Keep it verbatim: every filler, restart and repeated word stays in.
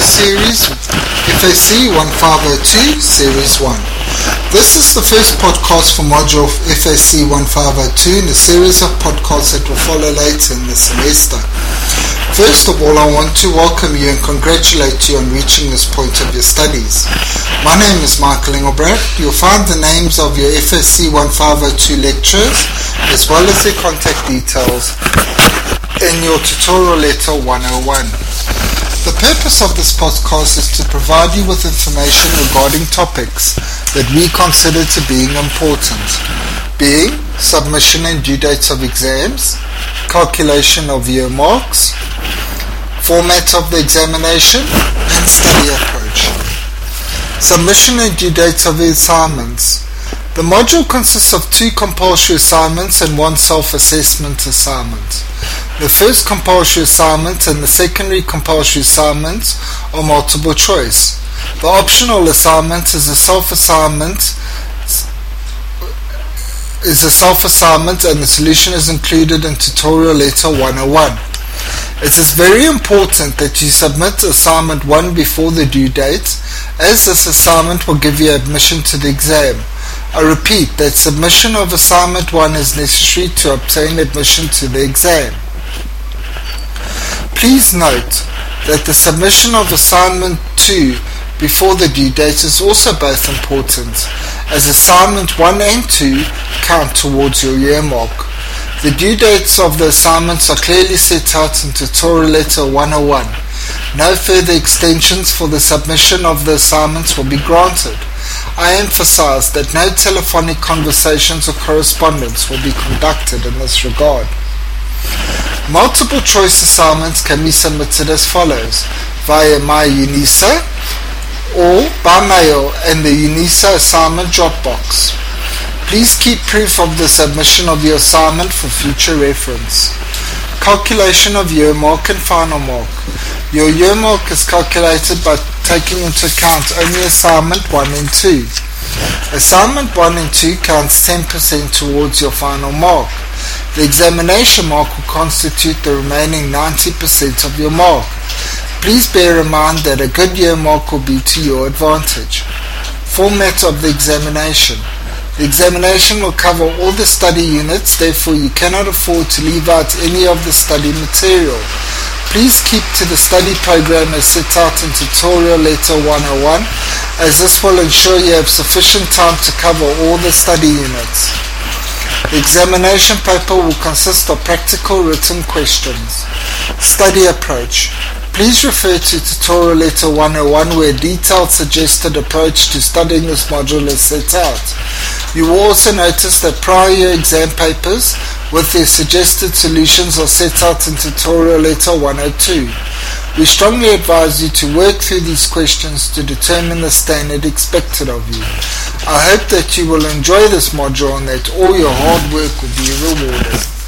series, F A C fifteen oh two, Series one. This is the first podcast for module F A C fifteen oh two in a series of podcasts that will follow later in the semester. First of all, I want to welcome you and congratulate you on reaching this point of your studies. My name is Michael Engelbrecht. You'll find the names of your F A C fifteen oh two lecturers as well as their contact details in your tutorial letter one oh one. The purpose of this podcast is to provide you with information regarding topics that we consider to being important, being submission and due dates of exams, calculation of year marks, format of the examination, and study approach. Submission and due dates of the assignments. The module consists of two compulsory assignments and one self-assessment assignment. The first compulsory assignment and the secondary compulsory assignment are multiple choice. The optional assignment is a self-assignment is a self-assignment and the solution is included in tutorial letter one oh one. It is very important that you submit assignment one before the due date, as this assignment will give you admission to the exam. I repeat that submission of assignment one is necessary to obtain admission to the exam. Please note that the submission of assignment two before the due date is also both important, as assignment one and two count towards your year mark. The due dates of the assignments are clearly set out in tutorial letter one oh one. No further extensions for the submission of the assignments will be granted. I emphasize that no telephonic conversations or correspondence will be conducted in this regard. Multiple choice assignments can be submitted as follows: via MyUnisa or by mail in the UNISA assignment Dropbox. Please keep proof of the submission of your assignment for future reference. Calculation of year mark and final mark. Your year mark is calculated by taking into account only assignment one and two. Assignment one and two counts ten percent towards your final mark. The examination mark will constitute the remaining ninety percent of your mark. Please bear in mind that a good year mark will be to your advantage. Format of the examination. The examination will cover all the study units, therefore you cannot afford to leave out any of the study material. Please keep to the study program as set out in tutorial letter one oh one, as this will ensure you have sufficient time to cover all the study units. The examination paper will consist of practical written questions. Study approach. Please refer to tutorial letter one oh one where a detailed suggested approach to studying this module is set out. You will also notice that prior year exam papers with their suggested solutions are set out in tutorial letter one oh two. We strongly advise you to work through these questions to determine the standard expected of you. I hope that you will enjoy this module and that all your hard work will be rewarded.